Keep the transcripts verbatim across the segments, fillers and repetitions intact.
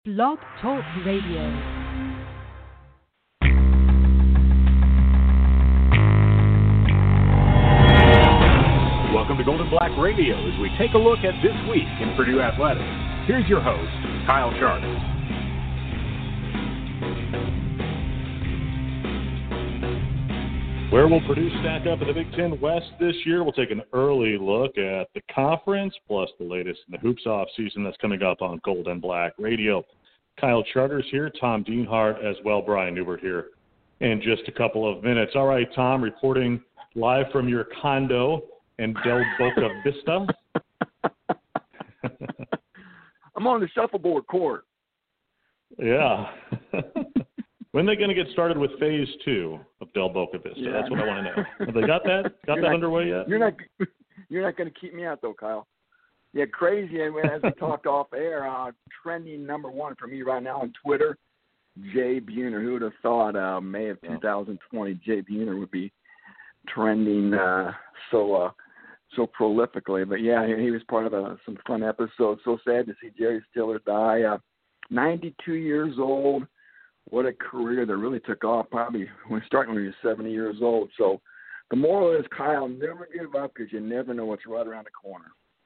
Blog Talk Radio. Welcome to Golden Black Radio as we take a look at this week in Purdue Athletics. Here's your host, Kyle Charter. Where will Purdue stack up in the Big Ten West this year? We'll take an early look at the conference, plus the latest in the hoops off season that's coming up on Golden Black Radio. Kyle Charter's here, Tom Dienhart as well, Brian Newbert here in just a couple of minutes. All right, Tom, reporting live from your condo in Del Boca Vista. I'm on the shuffleboard court. Yeah. When are they going to get started with phase two of Del Boca Vista? Yeah. That's what I want to know. Have they got that? Got you're that not, underway yet? You're not. You're not going to keep me out though, Kyle. Yeah, crazy. As we talked off air, uh, trending number one for me right now on Twitter, Jay Buhner. Who would have thought uh, May of two thousand twenty, Jay Buhner would be trending uh, so uh, so prolifically? But yeah, he was part of a, some fun episodes. So sad to see Jerry Stiller die. Uh, ninety-two years old. What a career that really took off, probably when starting when you're seventy years old. So the moral is, Kyle, never give up because you never know what's right around the corner.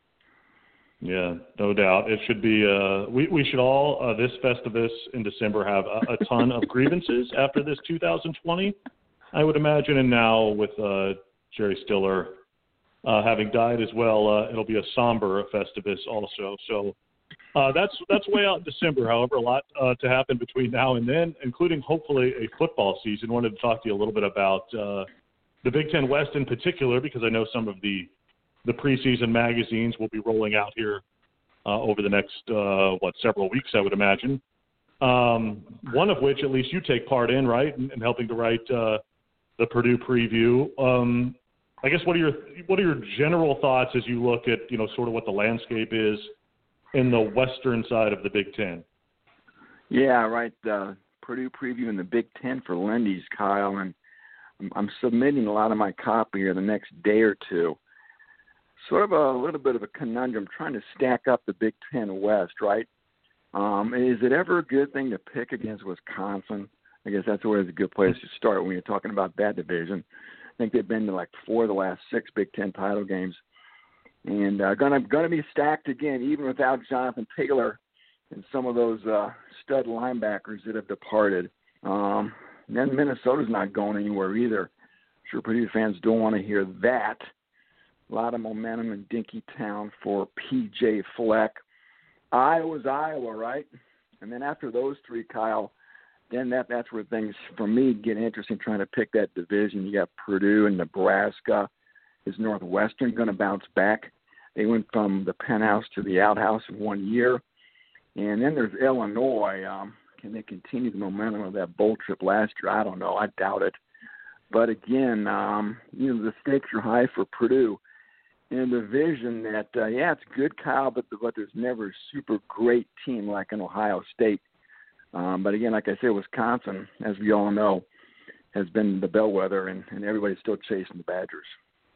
Yeah, no doubt. It should be uh, – we, we should all, uh, this Festivus in December, have a, a ton of grievances after this two thousand twenty, I would imagine. And now with uh, Jerry Stiller uh, having died as well, uh, it'll be a somber Festivus also. So – Uh, that's that's way out in December. However, a lot uh, to happen between now and then, including hopefully a football season. Wanted to talk to you a little bit about uh, the Big Ten West in particular, because I know some of the the preseason magazines will be rolling out here uh, over the next uh, what several weeks, I would imagine. Um, one of which, at least, you take part in, right, in, in helping to write uh, the Purdue preview. Um, I guess what are your what are your general thoughts as you look at you know sort of what the landscape is in the western side of the Big Ten? Yeah, right. Uh, Purdue preview in the Big Ten for Lindy's, Kyle, and I'm, I'm submitting a lot of my copy here the next day or two. Sort of a little bit of a conundrum, trying to stack up the Big Ten West, right? Um, is it ever a good thing to pick against Wisconsin? I guess that's always a good place to start when you're talking about that division. I think they've been to like four of the last six Big Ten title games. And uh, gonna gonna be stacked again, even without Jonathan Taylor and some of those uh, stud linebackers that have departed. Um, and then Minnesota's not going anywhere either. I'm sure Purdue fans don't want to hear that. A lot of momentum in Dinkytown for P J Fleck. Iowa's Iowa, right? And then after those three, Kyle, then that that's where things for me get interesting. Trying to pick that division. You got Purdue and Nebraska. Is Northwestern going to bounce back? They went from the penthouse to the outhouse in one year. And then there's Illinois. Um, can they continue the momentum of that bowl trip last year? I don't know. I doubt it. But again, um, you know, the stakes are high for Purdue in a division that, uh, yeah, it's good, Kyle, but, but there's never a super great team like an Ohio State. Um, but again, like I said, Wisconsin, as we all know, has been the bellwether, and, and everybody's still chasing the Badgers.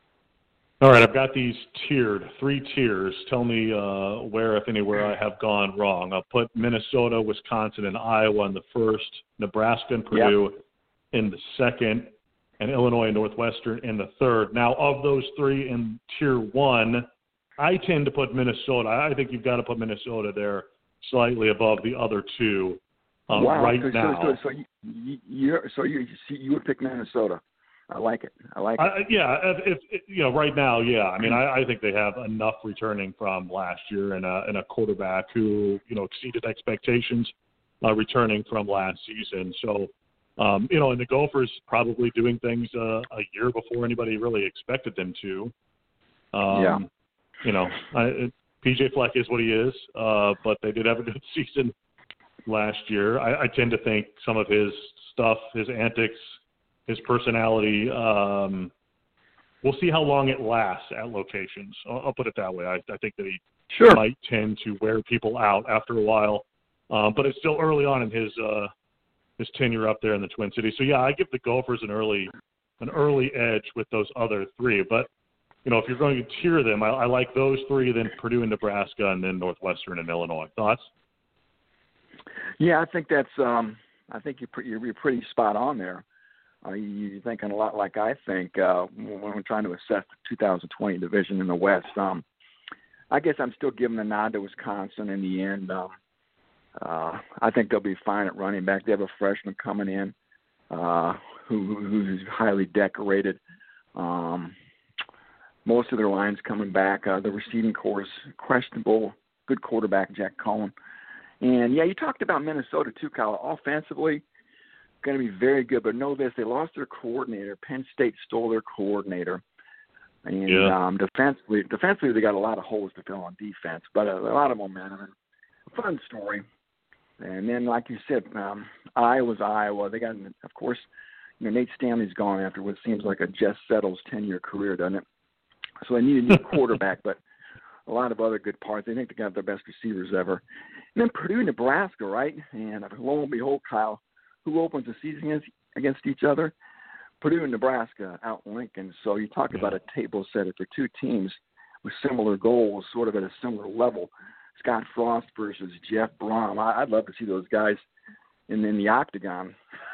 All right, I've got these tiered, three tiers. Tell me uh, where, if anywhere, I have gone wrong. I'll put Minnesota, Wisconsin, and Iowa in the first, Nebraska and Purdue yep. in the second, and Illinois and Northwestern in the third. Now, of those three in tier one, I tend to put Minnesota. I think you've got to put Minnesota there slightly above the other two um, wow. right so, now. So, so, you, you, so you, you would pick Minnesota. I like it. I like it. Uh, yeah, if, if you know, right now, yeah. I mean, I, I think they have enough returning from last year, and a, and a quarterback who you know exceeded expectations, uh, returning from last season. So, um, you know, and the Gophers probably doing things uh, a year before anybody really expected them to. Um, yeah. You know, I, P J Fleck is what he is, uh, but they did have a good season last year. I, I tend to think some of his stuff, his antics, his personality, um, we'll see how long it lasts at locations. I'll, I'll put it that way. I, I think that he sure. might tend to wear people out after a while, um, but it's still early on in his uh, his tenure up there in the Twin Cities. So yeah, I give the Gophers an early an early edge with those other three. But you know, if you're going to tier them, I, I like those three, then Purdue and Nebraska, and then Northwestern and Illinois. Thoughts? Yeah, I think that's. Um, I think you're pretty, you're pretty spot on there. Uh, you, you're thinking a lot like I think uh, when we're trying to assess the two thousand twenty division in the West. Um, I guess I'm still giving the nod to Wisconsin in the end. Um, uh, I think they'll be fine at running back. They have a freshman coming in uh, who, who's highly decorated. Um, most of their line's coming back. Uh, the receiving corps is questionable. Good quarterback, Jack Cohen. And, yeah, you talked about Minnesota too, Kyle. Offensively, going to be very good. But know this, they lost their coordinator. Penn State stole their coordinator. And yeah. um, defensively, defensively, they got a lot of holes to fill on defense, but a, a lot of momentum. And a fun story. And then, like you said, um, Iowa's Iowa. They got, of course, you know, Nate Stanley's gone after what seems like a Jess Settles ten-year career, doesn't it? So they need a new quarterback, but a lot of other good parts. They think they got their best receivers ever. And then Purdue, Nebraska, right? And lo and behold, Kyle, who opens the season against, against each other? Purdue and Nebraska out in Lincoln. So you talk yeah. about a table setter for two teams with similar goals, sort of at a similar level. Scott Frost versus Jeff Brom. I, I'd love to see those guys in, in the octagon,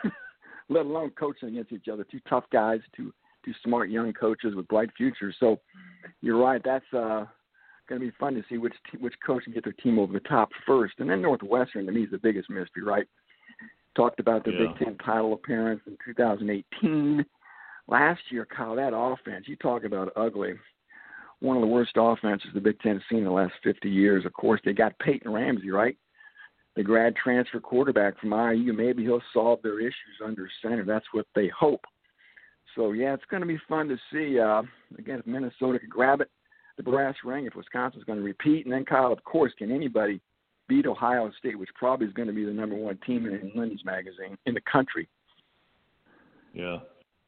let alone coaching against each other. Two tough guys, two two smart young coaches with bright futures. So you're right. That's uh, going to be fun to see which te- which coach can get their team over the top first. And then Northwestern, to me, is the biggest mystery, right? Talked about their yeah. Big Ten title appearance in two thousand eighteen. Last year, Kyle, that offense, you talk about ugly. One of the worst offenses the Big Ten has seen in the last fifty years. Of course, they got Peyton Ramsey, right? The grad transfer quarterback from I U. Maybe he'll solve their issues under center. That's what they hope. So, yeah, it's going to be fun to see. Uh, again, if Minnesota could grab it, the brass ring, if Wisconsin's going to repeat. And then, Kyle, of course, can anybody beat Ohio State, which probably is going to be the number one team in Lindy's magazine in the country? Yeah.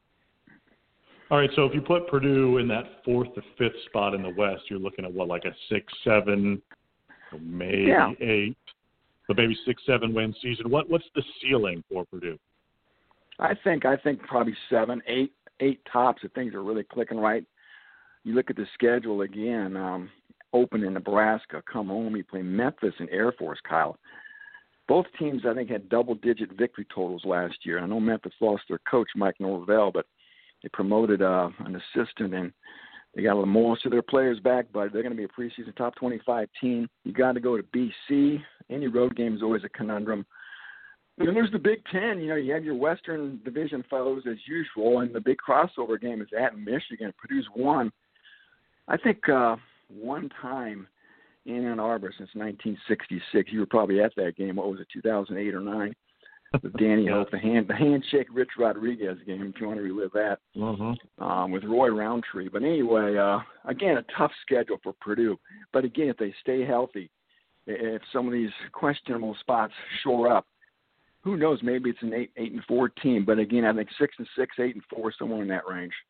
All right, so if you put Purdue in that fourth to fifth spot in the West, you're looking at, what, like a six, seven, or maybe yeah. eight, but maybe six, seven win season. What What's the ceiling for Purdue? I think I think probably seven, eight, eight tops if things are really clicking right. You look at the schedule again, um, open in Nebraska, come home, you play Memphis and Air Force, Kyle. Both teams, I think, had double-digit victory totals last year. I know Memphis lost their coach, Mike Norvell, but they promoted uh, an assistant, and they got most of their players back, but they're going to be a preseason top twenty-five team. You got to go to B C. Any road game is always a conundrum. And then there's the Big Ten. You know, you have your Western Division foes as usual, and the big crossover game is at Michigan. Purdue's won, I think, uh, one time in Ann Arbor since nineteen sixty-six. You were probably at that game. What was it, two thousand eight or nine? With Danny yeah. Hope, the hand, the handshake Rich Rodriguez game, if you want to relive that, Mm-hmm. um, with Roy Roundtree. But anyway, uh, again, a tough schedule for Purdue. But again, if they stay healthy, if some of these questionable spots shore up, who knows? Maybe it's an eight, eight and four team. But again, I think six and six, eight and four, somewhere in that range.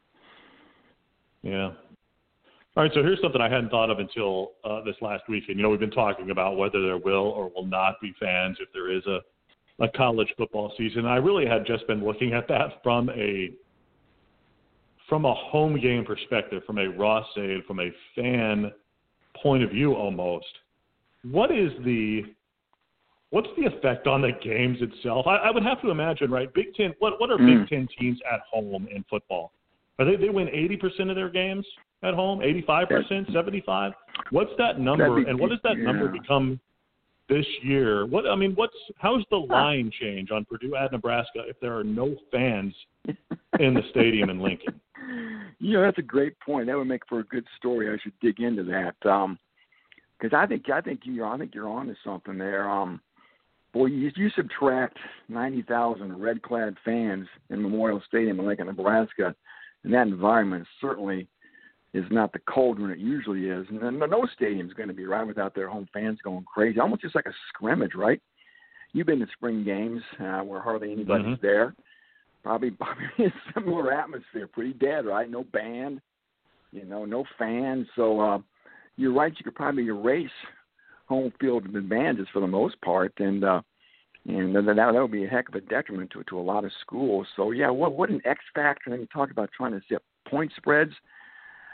Yeah. All right, so here's something I hadn't thought of until uh, this last weekend. You know, we've been talking about whether there will or will not be fans if there is a, a college football season. I really had just been looking at that from a from a home game perspective, from a raw side, from a fan point of view almost. What is the what's the effect on the games itself? I, I would have to imagine, right? Big Ten. What what are Mm. Big Ten teams at home in football? Are they they win eighty percent of their games at home, eighty-five percent, seventy-five? What's that number, be, and what does that yeah. number become this year? What I mean, what's how's the line change on Purdue at Nebraska if there are no fans in the stadium in Lincoln? You know, that's a great point. That would make for a good story. I should dig into that because um, I think I think you I think you're onto something there. Um, boy, you, you subtract ninety thousand red-clad fans in Memorial Stadium in Lincoln, Nebraska, and that environment certainly is not the cauldron it usually is. And no, no stadium's going to be right without their home fans going crazy, almost just like a scrimmage, right? You've been to spring games uh, where hardly anybody's Mm-hmm. there. Probably, probably a similar atmosphere, pretty dead, right? No band, you know, no fans. So uh, you're right, you could probably erase home field advantages for the most part, and uh, and that, that would be a heck of a detriment to to a lot of schools. So, yeah, what what an X factor. And you talk about trying to set point spreads.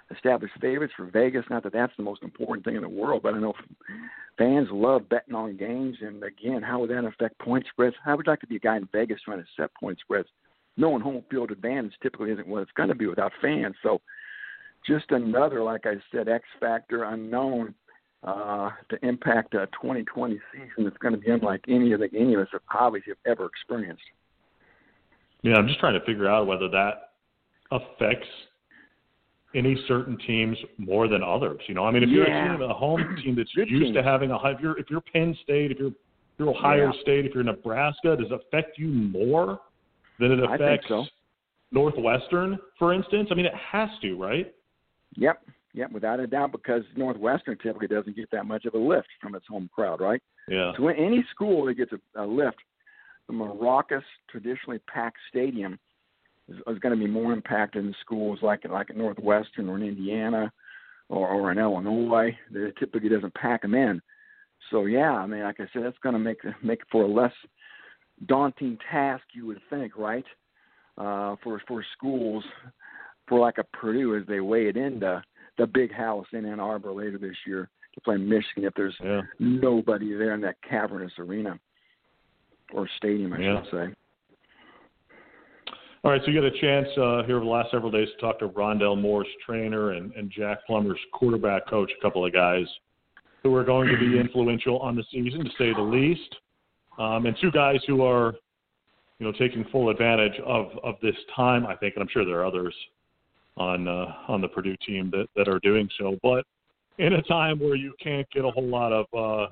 established favorites for Vegas. Not that that's the most important thing in the world, but I know fans love betting on games. And, again, how would that affect point spreads? How would you like to be a guy in Vegas trying to set point spreads? Knowing home field advantage typically isn't what it's going to be without fans. So just another, like I said, X factor unknown uh, to impact a twenty twenty season that's going to be unlike any of the any of us have obviously have ever experienced. Yeah, I'm just trying to figure out whether that affects any certain teams more than others. You know, I mean, if you're yeah. a team, a home team that's Good used team. to having a high, if you're if you're Penn State, if you're if you're Ohio yeah. State, if you're Nebraska, does it affect you more than it affects I think so. Northwestern, for instance? I mean, it has to, right? Yep, yep, without a doubt, because Northwestern typically doesn't get that much of a lift from its home crowd, right? Yeah. So any school that gets a, a lift from a raucous, traditionally packed stadium is, is going to be more impacted than schools like like at Northwestern or in Indiana or, or in Illinois. That typically doesn't pack them in. So yeah, I mean, like I said, that's going to make make for a less daunting task, you would think, right? Uh, for for schools, for like a Purdue, as they weigh it into the big house in Ann Arbor later this year to play Michigan if there's yeah. nobody there in that cavernous arena or stadium, I yeah. should say. All right, so you got a chance uh, here over the last several days to talk to Rondale Moore's trainer and, and Jack Plummer's quarterback coach, a couple of guys who are going to be influential on the season, to say the least, um, and two guys who are, you know, taking full advantage of, of this time, I think, and I'm sure there are others on uh, on the Purdue team that, that are doing so. But in a time where you can't get a whole lot of, uh,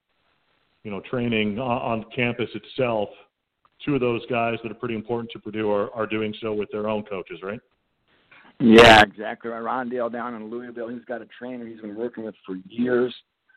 you know, training on, on campus itself, two of those guys that are pretty important to Purdue are, are doing so with their own coaches, right? Yeah, exactly. Rondale down in Louisville, he's got a trainer he's been working with for years.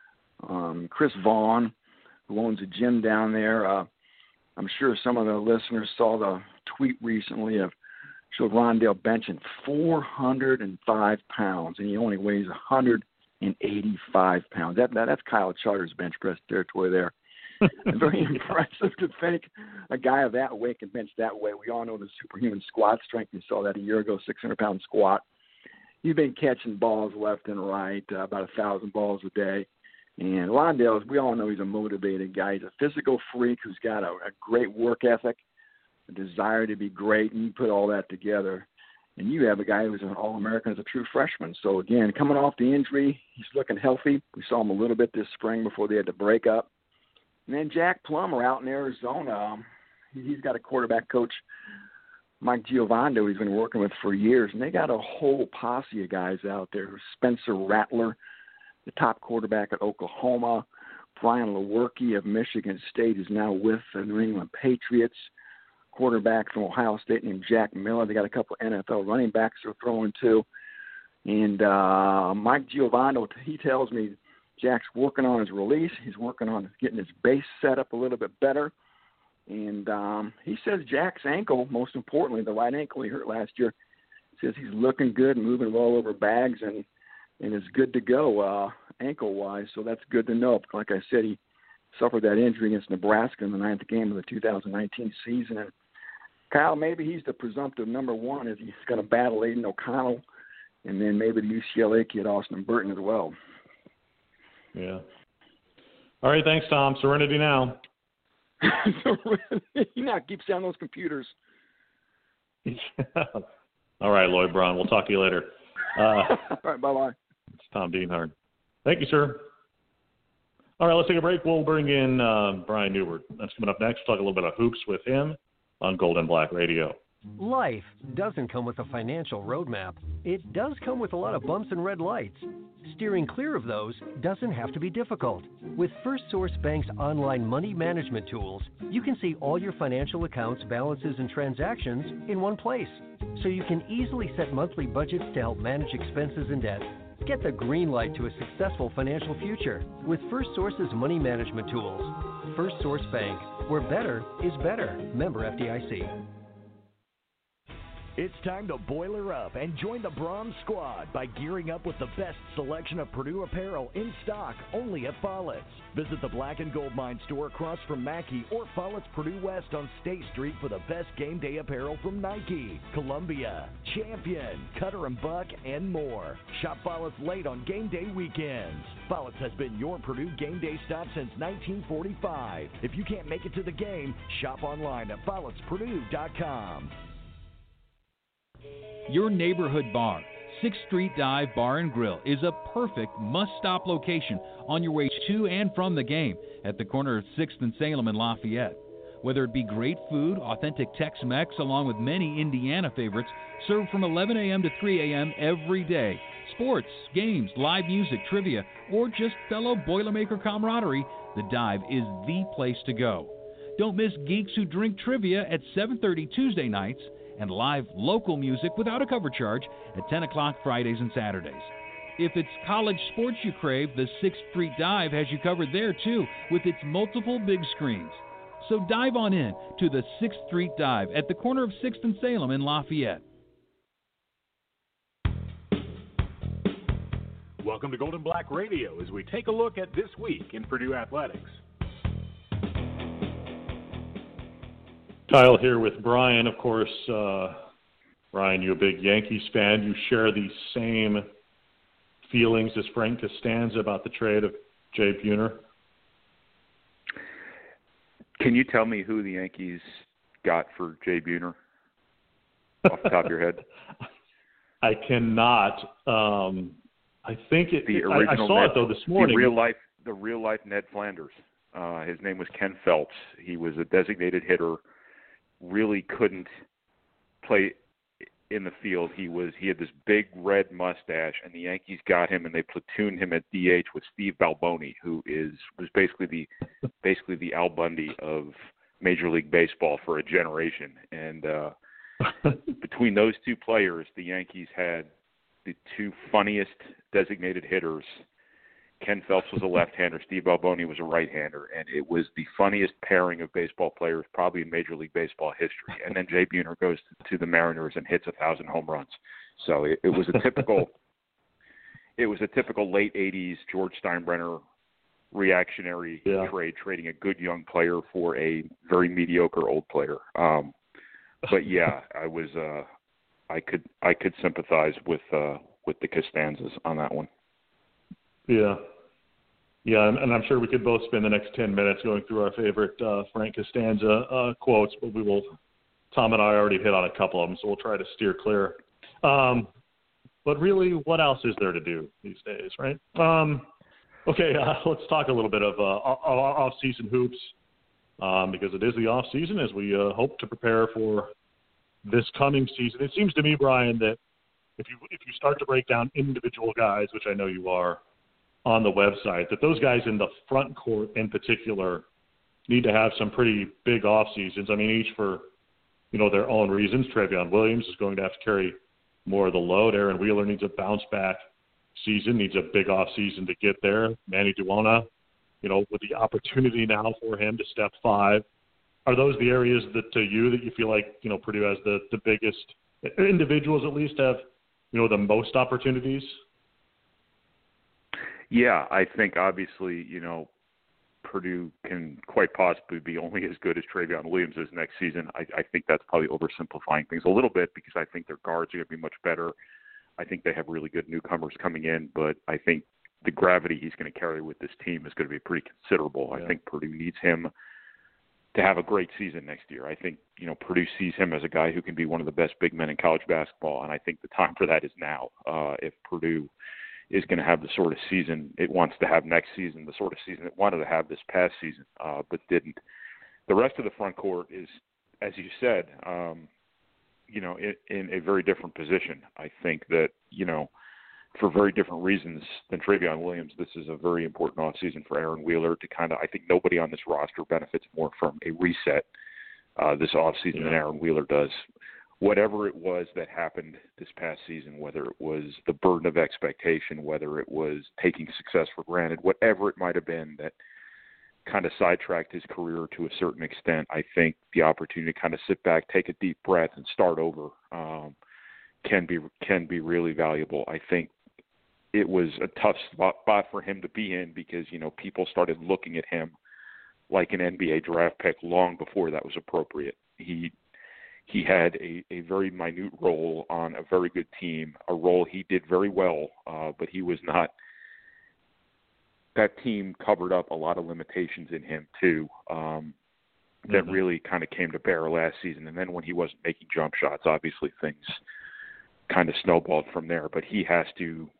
Um, Chris Vaughn, who owns a gym down there. Uh, I'm sure some of the listeners saw the tweet recently of showed Rondale benching four hundred five pounds, and he only weighs one hundred eighty-five pounds. That, that That's Kyle Charter's bench press territory there. Very impressive to think a guy of that weight can bench that way. We all know the superhuman squat strength. We saw that a year ago, six hundred pound squat. He's been catching balls left and right, uh, about one thousand balls a day. And Rondale, we all know he's a motivated guy. He's a physical freak who's got a, a great work ethic, a desire to be great, and you put all that together. And you have a guy who's an All-American as a true freshman. So, again, coming off the injury, he's looking healthy. We saw him a little bit this spring before they had to break up. And then Jack Plummer out in Arizona, um, he's got a quarterback coach, Mike Giovanni, he's been working with for years. And they got a whole posse of guys out there. Spencer Rattler, the top quarterback at Oklahoma. Brian Lewerke of Michigan State is now with the New England Patriots. Quarterback from Ohio State named Jack Miller. They got a couple of N F L running backs they're throwing to. And uh, Mike Giovanni, he tells me Jack's working on his release. He's working on getting his base set up a little bit better. And um, he says Jack's ankle, most importantly, the right ankle he hurt last year, says he's looking good and moving well over bags and, and is good to go uh, ankle-wise. So that's good to know. Like I said, he suffered that injury against Nebraska in the ninth game of the two thousand nineteen season. And Kyle, maybe he's the presumptive number one as he's going to battle Aiden O'Connell and then maybe the U C L A kid Austin Burton as well. Yeah. All right, thanks, Tom. Serenity now. You know, keep sound those computers. All right, Lloyd Braun. We'll talk to you later. Uh, All right, bye-bye. It's Tom Dienhard. Thank you, sir. All right, let's take a break. We'll bring in uh, Brian Newbert. That's coming up next. We'll talk a little bit of hoops with him on Golden Black Radio. Life doesn't come with a financial roadmap. It does come with a lot of bumps and red lights. Steering clear of those doesn't have to be difficult. With First Source Bank's online money management tools, you can see all your financial accounts, balances, and transactions in one place. So you can easily set monthly budgets to help manage expenses and debt. Get the green light to a successful financial future with First Source's money management tools. First Source Bank, where better is better. Member F D I C. It's time to boiler up and join the Brahms Squad by gearing up with the best selection of Purdue apparel in stock only at Follett's. Visit the Black and Gold Mine store across from Mackey or Follett's Purdue West on State Street for the best game day apparel from Nike, Columbia, Champion, Cutter and Buck, and more. Shop Follett's late on game day weekends. Follett's has been your Purdue game day stop since nineteen forty-five. If you can't make it to the game, shop online at folletts purdue dot com. Your neighborhood bar, sixth Street Dive Bar and Grill, is a perfect must-stop location on your way to and from the game at the corner of sixth and Salem in Lafayette. Whether it be great food, authentic Tex-Mex, along with many Indiana favorites, served from eleven a.m. to three a.m. every day, sports, games, live music, trivia, or just fellow Boilermaker camaraderie, the Dive is the place to go. Don't miss Geeks Who Drink Trivia at seven thirty Tuesday nights, and live local music without a cover charge at ten o'clock Fridays and Saturdays. If it's college sports you crave, the sixth Street Dive has you covered there too, with its multiple big screens. So dive on in to the sixth Street Dive at the corner of sixth and Salem in Lafayette. Welcome to Golden Black Radio as we take a look at this week in Purdue athletics. Kyle here with Brian. Of course, uh, Brian, you're a big Yankees fan. You share the same feelings as Frank Costanza about the trade of Jay Buhner. Can you tell me who the Yankees got for Jay Buhner off the top of your head? I cannot. Um, I think it. The I, I saw Ned, it though this morning. The real life, the real life Ned Flanders. Uh, his name was Ken Phelps. He was a designated hitter. Really couldn't play in the field. He was he had this big red mustache, and the Yankees got him, and they platooned him at D H with Steve Balboni, who is was basically the basically the Al Bundy of Major League Baseball for a generation. And uh, between those two players, the Yankees had the two funniest designated hitters. Ken Phelps was a left-hander. Steve Balboni was a right-hander, and it was the funniest pairing of baseball players probably in Major League Baseball history. And then Jay Buhner goes to the Mariners and hits a thousand home runs. So it, it was a typical, it was a typical late eighties George Steinbrenner reactionary yeah. trade, trading a good young player for a very mediocre old player. Um, but yeah, I was, uh, I could, I could sympathize with uh, with the Costanzas on that one. Yeah. Yeah, and, and I'm sure we could both spend the next ten minutes going through our favorite uh, Frank Costanza uh, quotes, but we will, Tom and I already hit on a couple of them, so we'll try to steer clear. Um, but really, what else is there to do these days, right? Um, okay, uh, let's talk a little bit of uh, off-season hoops, um, because it is the off-season as we uh, hope to prepare for this coming season. It seems to me, Brian, that if you if you start to break down individual guys, which I know you are, on the website, that those guys in the front court in particular need to have some pretty big off seasons. I mean, each for, you know, their own reasons. Trevion Williams is going to have to carry more of the load. Aaron Wheeler needs a bounce back season, needs a big off season to get there. Manny Duona, you know, with the opportunity now for him to step five. Are those the areas that to you that you feel like, you know, Purdue has the, the biggest individuals at least have, you know, the most opportunities? Yeah, I think obviously, you know, Purdue can quite possibly be only as good as Trevion Williams is next season. I, I think that's probably oversimplifying things a little bit because I think their guards are going to be much better. I think they have really good newcomers coming in, but I think the gravity he's going to carry with this team is going to be pretty considerable. Yeah. I think Purdue needs him to have a great season next year. I think, you know, Purdue sees him as a guy who can be one of the best big men in college basketball, and I think the time for that is now. Uh, if Purdue is going to have the sort of season it wants to have next season, the sort of season it wanted to have this past season, uh, but didn't. The rest of the front court is, as you said, um, you know, in, in a very different position. I think that, you know, for very different reasons than Trevion Williams, this is a very important offseason for Aaron Wheeler to kind of, I think nobody on this roster benefits more from a reset uh, this offseason yeah. than Aaron Wheeler does. Whatever it was that happened this past season, whether it was the burden of expectation, whether it was taking success for granted, whatever it might have been that kind of sidetracked his career to a certain extent. I think the opportunity to kind of sit back, take a deep breath, and start over um, can be can be really valuable. I think it was a tough spot, spot for him to be in because, you know, people started looking at him like an N B A draft pick long before that was appropriate. He he had a, a very minute role on a very good team, a role he did very well, uh, but he was not – that team covered up a lot of limitations in him too um, that mm-hmm. really kind of came to bear last season. And then when he wasn't making jump shots, obviously things kind of snowballed from there. But he has to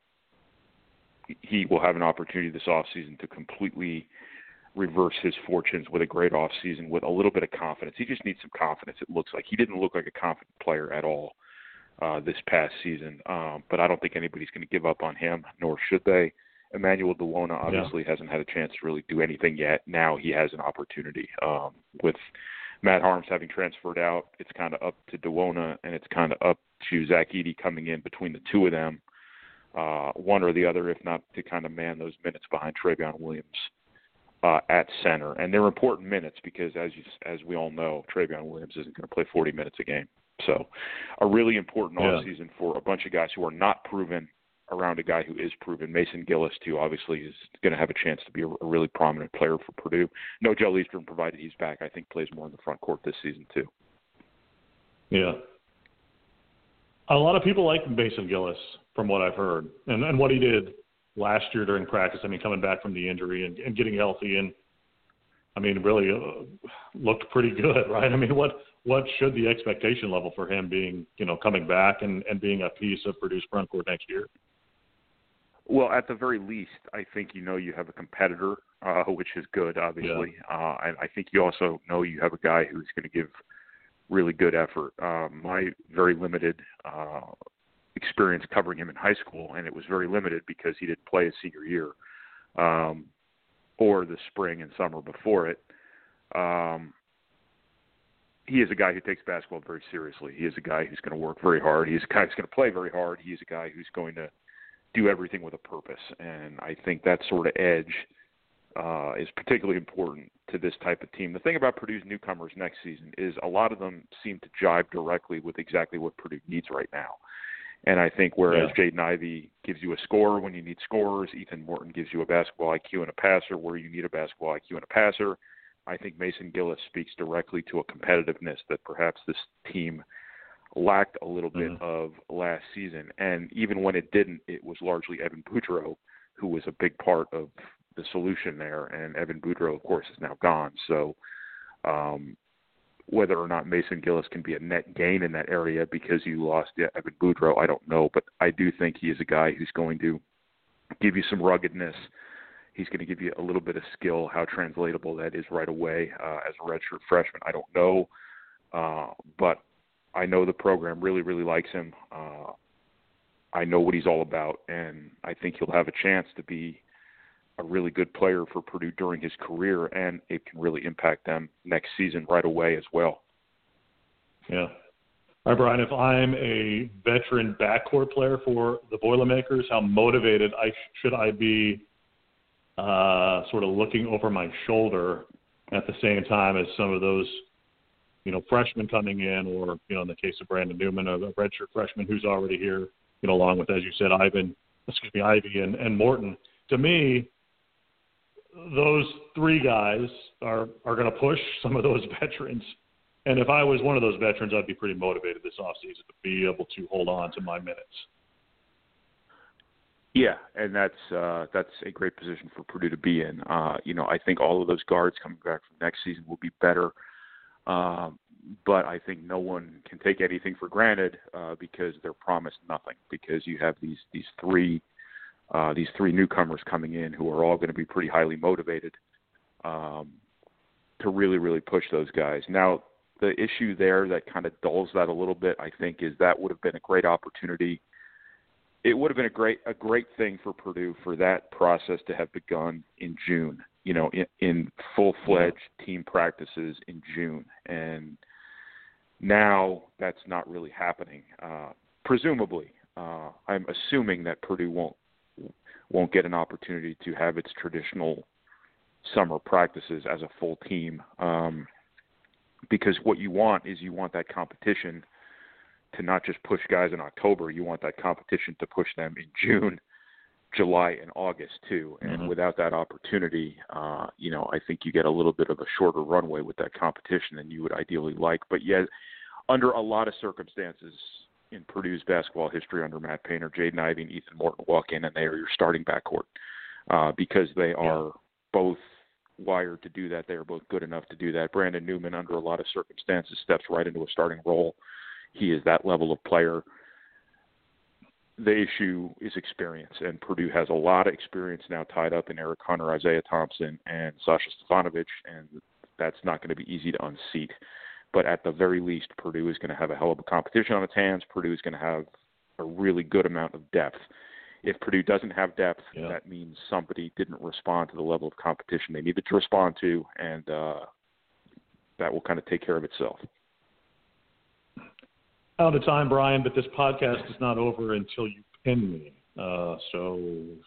– he will have an opportunity this offseason to completely reverse his fortunes with a great offseason with a little bit of confidence. He just needs some confidence, it looks like. He didn't look like a confident player at all uh, this past season. Um, but I don't think anybody's going to give up on him, nor should they. Emmanuel Dewona obviously yeah. hasn't had a chance to really do anything yet. Now he has an opportunity. Um, with Matt Harms having transferred out, it's kind of up to Dewona, and it's kind of up to Zach Edey coming in between the two of them, uh, one or the other, if not to kind of man those minutes behind Travion Williams uh, at center. And they're important minutes because, as you, as we all know, Travion Williams isn't going to play forty minutes a game. So a really important yeah. offseason for a bunch of guys who are not proven around a guy who is proven. Mason Gillis, too, obviously is going to have a chance to be a, a really prominent player for Purdue. No Joe Eastern, provided he's back, I think plays more in the front court this season, too. Yeah. A lot of people like Mason Gillis, from what I've heard, and, and what he did last year during practice. I mean, coming back from the injury and, and getting healthy and, I mean, really uh, looked pretty good, right? I mean, what what should the expectation level for him being, you know, coming back and, and being a piece of Purdue's front court next year? Well, at the very least, I think you know you have a competitor, uh, which is good, obviously. Yeah. Uh, and I think you also know you have a guy who's going to give really good effort. Uh, my very limited uh, experience covering him in high school, and it was very limited because he didn't play his senior year um, or the spring and summer before it. Um, he is a guy who takes basketball very seriously. He is a guy who's going to work very hard. He's a guy who's going to play very hard. He's a guy who's going to do everything with a purpose. And I think that sort of edge uh, is particularly important to this type of team. The thing about Purdue's newcomers next season is a lot of them seem to jive directly with exactly what Purdue needs right now. And I think whereas yeah. Jaden Ivey gives you a scorer when you need scorers, Ethan Morton gives you a basketball I Q and a passer where you need a basketball I Q and a passer, I think Mason Gillis speaks directly to a competitiveness that perhaps this team lacked a little bit mm-hmm. of last season. And even when it didn't, it was largely Evan Boudreau who was a big part of the solution there. And Evan Boudreau, of course, is now gone. So um, whether or not Mason Gillis can be a net gain in that area because you lost Evan Boudreau, I don't know. But I do think he is a guy who's going to give you some ruggedness. He's going to give you a little bit of skill. How translatable that is right away uh, as a redshirt freshman, I don't know. Uh, but I know the program really, really likes him. Uh, I know what he's all about, and I think he'll have a chance to be a really good player for Purdue during his career, and it can really impact them next season right away as well. Yeah. All right, Brian, if I'm a veteran backcourt player for the Boilermakers, how motivated I should I be uh, sort of looking over my shoulder at the same time as some of those, you know, freshmen coming in, or, you know, in the case of Brandon Newman, a redshirt freshman who's already here, you know, along with, as you said, Ivan, excuse me, Ivy and, and Morton. To me, those three guys are, are going to push some of those veterans. And if I was one of those veterans, I'd be pretty motivated this offseason to be able to hold on to my minutes. Yeah, and that's uh, that's a great position for Purdue to be in. Uh, you know, I think all of those guards coming back from next season will be better. Um, but I think no one can take anything for granted uh, because they're promised nothing. Because you have these these three uh, these three newcomers coming in who are all going to be pretty highly motivated um, to really really push those guys. Now, the issue there that kind of dulls that a little bit, I think, is that would have been a great opportunity. It would have been a great a great thing for Purdue for that process to have begun in June, you know, in, in full-fledged yeah. team practices in June. And now that's not really happening. Uh, presumably, uh, I'm assuming that Purdue won't won't get an opportunity to have its traditional summer practices as a full team. Um, because what you want is you want that competition to not just push guys in October. You want that competition to push them in June, July, and August too. And mm-hmm. without that opportunity, uh, you know, I think you get a little bit of a shorter runway with that competition than you would ideally like. But yet, under a lot of circumstances in Purdue's basketball history under Matt Painter, Jaden Ivey and Ethan Morton walk in and they are your starting backcourt uh, because they are yeah. both wired to do that. They are both good enough to do that. Brandon Newman, under a lot of circumstances, steps right into a starting role. He is that level of player. The issue is experience, and Purdue has a lot of experience now tied up in Eric Hunter, Isaiah Thompson, and Sasha Stefanovic, and that's not going to be easy to unseat. But at the very least, Purdue is going to have a hell of a competition on its hands. Purdue is going to have a really good amount of depth. If Purdue doesn't have depth, yeah. that means somebody didn't respond to the level of competition they needed to respond to, and uh, that will kind of take care of itself. Out of time, Brian, but this podcast is not over until you pin me. Uh, so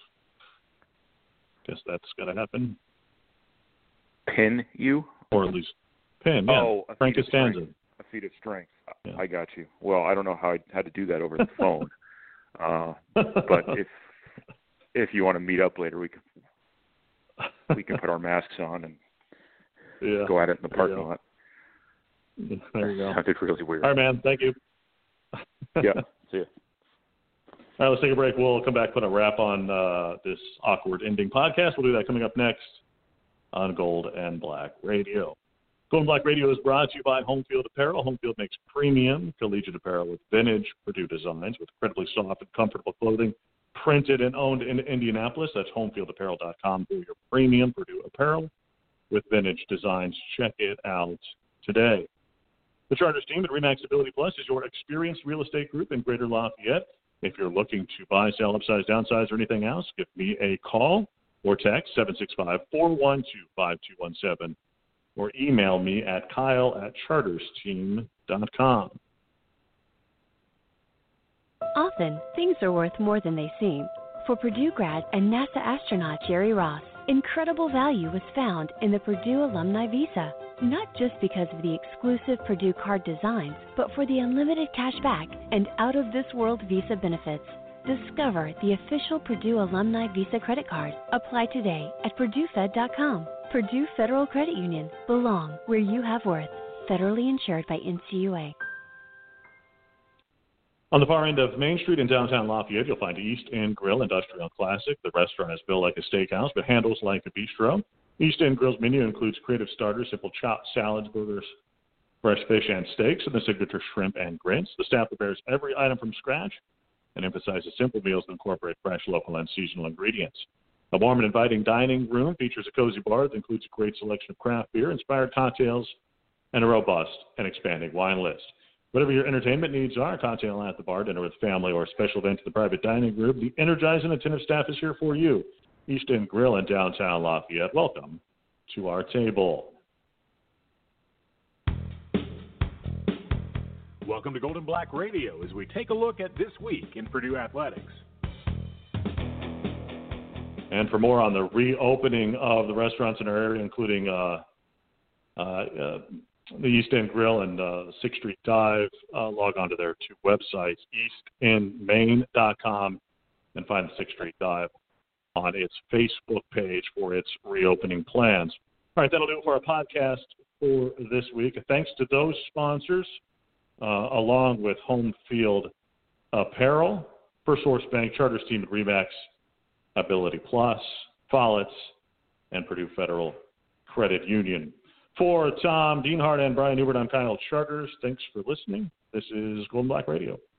guess that's got to happen. Pin you? Or at least pin, yeah. Oh, a Frank feat of Costanza. strength. A feat of strength. Yeah. I got you. Well, I don't know how I had to do that over the phone. Uh, but if if you want to meet up later, we can we can put our masks on and yeah. go at it in the parking lot. There you go. Sounded really weird. All right, man. Thank you. Yeah. See ya. All right, let's take a break. We'll come back, put a wrap on uh, this awkward ending podcast. We'll do that coming up next on Gold and Black Radio. Gold and Black Radio is brought to you by Homefield Apparel. Homefield makes premium collegiate apparel with vintage Purdue designs with incredibly soft and comfortable clothing printed and owned in Indianapolis. That's homefield apparel dot com for your premium Purdue apparel with vintage designs. Check it out today. The Charters team at RE/MAX Ability Plus is your experienced real estate group in Greater Lafayette. If you're looking to buy, sell, upsize, downsize, or anything else, give me a call or text seven six five, four one two, five two one seven or email me at kyle at charters team dot com. Often, things are worth more than they seem. For Purdue grad and NASA astronaut Jerry Ross, incredible value was found in the Purdue Alumni Visa. Not just because of the exclusive Purdue card designs, but for the unlimited cash back and out-of-this-world Visa benefits. Discover the official Purdue Alumni Visa credit card. Apply today at purdue fed dot com. Purdue Federal Credit Union. Belong where you have worth. Federally insured by N C U A. On the far end of Main Street in downtown Lafayette, you'll find East End Grill Industrial Classic. The restaurant is built like a steakhouse, but handles like a bistro. East End Grill's menu includes creative starters, simple chopped salads, burgers, fresh fish and steaks, and the signature shrimp and grits. The staff prepares every item from scratch and emphasizes simple meals that incorporate fresh, local, and seasonal ingredients. A warm and inviting dining room features a cozy bar that includes a great selection of craft beer, inspired cocktails, and a robust and expanding wine list. Whatever your entertainment needs are, cocktail at the bar, dinner with family, or a special event to the private dining room, the energized and attentive staff is here for you. East End Grill in downtown Lafayette. Welcome to our table. Welcome to Gold and Black Radio as we take a look at this week in Purdue athletics. And for more on the reopening of the restaurants in our area, including uh, uh, uh, the East End Grill and uh, Sixth Street Dive, uh, log on to their two websites, east end maine dot com, and find the Sixth Street Dive on its Facebook page for its reopening plans. All right, that'll do it for our podcast for this week. Thanks to those sponsors, uh, along with Homefield Apparel, First Source Bank, Charters team at RE/MAX Ability Plus, Follett, and Purdue Federal Credit Union. For Tom Dienhart and Brian Newbert, I'm Kyle Charters. Thanks for listening. This is Gold and Black Radio.